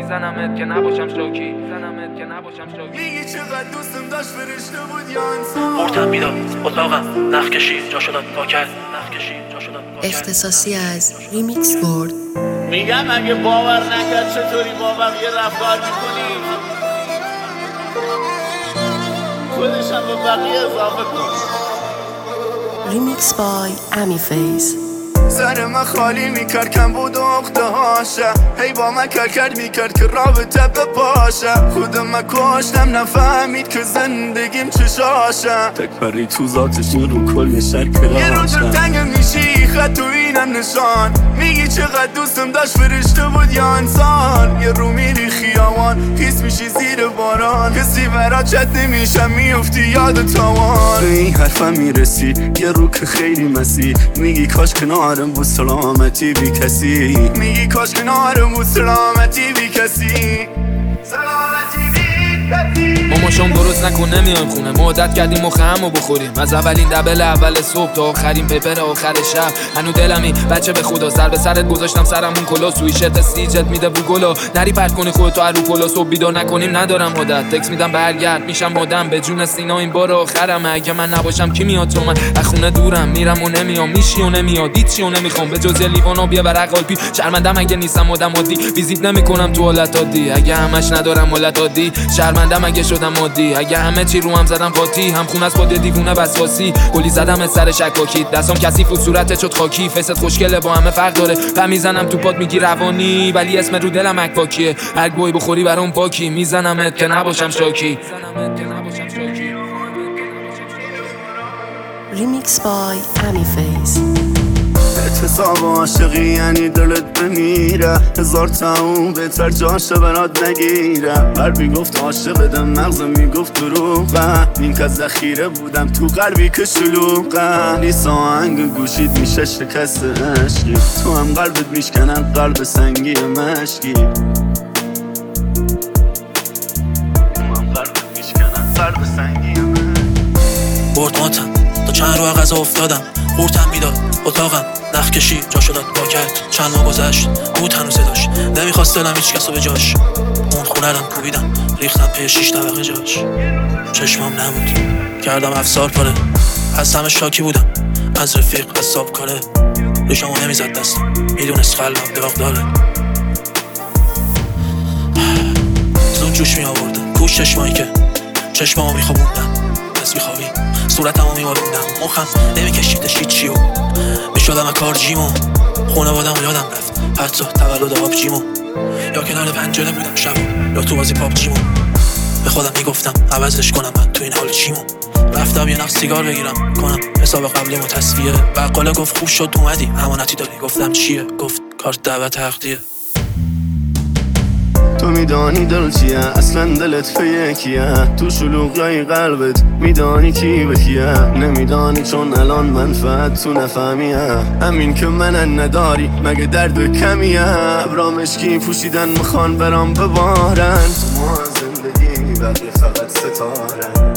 میزنمت که نباشم شوکی میگی چقدر دوستم داشت فرشته بود یا انسان. بردم میداد اتاقم نخ کشید جا شدم پاکت اختصاصی از ریمیکس بورد. میگم اگه باور نکرد چطوری با بقیه رفتار میکنی؟ خودشم به بقیه اضافه کن. ریمیکس بای امی فیز. سر من خالی میکرد کم بود و اخته هاشه، هی با من کرد میکرد که رابطه بپاشه. خودم من کشتم نفهمید که زندگیم چشاشه. تک پری تو ذاتش رو کل شهر یه رو تو تنگ میشی خط و اینم نشان. میگی چقدر دوستم داشت فرشته بود یا انسان. یه رو میری خیامان حس میشی زیر باران، کسی برات چت نمیشم میفتی یاد تاوان. به این حرفم میرسی یه رو که خیلی مسیح. میگی کاش کنارم بود سلامتی بی کسی. میگی کاش کنارم بود سلامتی بی کسی. ماماشام درست نکن نمیایم خونه، مدت کردیم مخه همو بخوریم. از اولین دبل اول صبح تا آخرین پیپر آخر شب. هنو دلمی بچه به خدا سر به سرت گذاشتم سرمون کلا. سویشت استیجت میده بو گلا، نری پرت کنی خودتو رو پلا. صبح بیدار نکنیم ندارم عادت، تکس میدم برگرد میشم آدم. به جون سینا این بار آخرم، اگه من نباشم کی میاد تو من؟ از خونه دورم میرم و نمیام، میشی و نمیاد هیچی و نمیخوام به جز لیوانو بیا بر قلبی. شرمندم اگه نیستم آدم عادی، ویزیت نمیکنم تو حالت عادی. اگه همش ندارم حالت عادی، شرمندم اگه شدم عادی. اگه همه چی رو هم زدم قاطی، هم خونه از خود دیوونه وسواسی. کلی زدم از سر شکاکی، دستام کثیف و صورتت شد خاکی. فست خوشگله با همه فرق داره، و میزنم تو پات میگی روانی، ولی اسم رو دلم اکواکیه. هر گوی بخوری برام پاکی، میزنمت که نباشم شاکی. ریمیکس بای امی فیز. اعتصاب عاشقی یعنی دلت بمیره، هزار تاون بهتر جاشه برات نگیره. قلبی گفت عاشقتم مغزم میگفت دروغه. این که ذخیره بودم تو قلبی که شلوغه. نیست آهنگ گوشید میشه شکست عشقی، تو هم قلبت میشکنن قلب سنگی مشکی. تو هم قلبت میشکنن قلب سنگی مشکی. برد ماتم تا چند رو غذا افتادم. قورتم میداد اتاقم نخ کشید جا شدم پاکت. چند ماه گذشت بود هنوز صداش، نمیخواست دلم هیچ کسو به جاش. اون خونه رم کوبیدم ریختم پی 6 طبقه جاش. چشمام نبود کردم افسار پاره، از همه شاکی بودم از رفیق حساب کاره. ریشمو نمیزد دستم میدونست قلبم داغ داره. زود جوش می آوردم کوش چشمایی که چشمامو میخوابوندم. از بیخوابی صورتمو میماروندم، مخم نمیکشیدش هیچیو. میشدم اکار جیمو، خونوادم یادم رفت حتی تولد آب جیمو. یا کنار پنجره بودم شب، یا تو بازی پاپ جیمو. به خودم میگفتم عوضش کنم من تو این حال چیمو. رفتم یه نخ سیگار بگیرم کنم حساب قبلیمو تصفیه. بقاله گفت خوش شد اومدی امانتی داری، گفتم چیه؟ گفت کارت دعوت حقیه. تو میدانی دل چیه اصلا دلت فیکیه، تو شلوغای قلبت میدانی کی به کیه. نمیدانی چون الان منفعت تو نفهمیه، همین که من نداری مگه درد کمیه. ابرامشکی پوشیدن میخوان برام ببارن، تو ما زندگی بقیه فقط ستاره.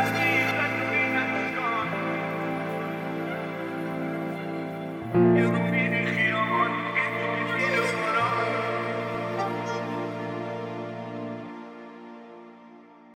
You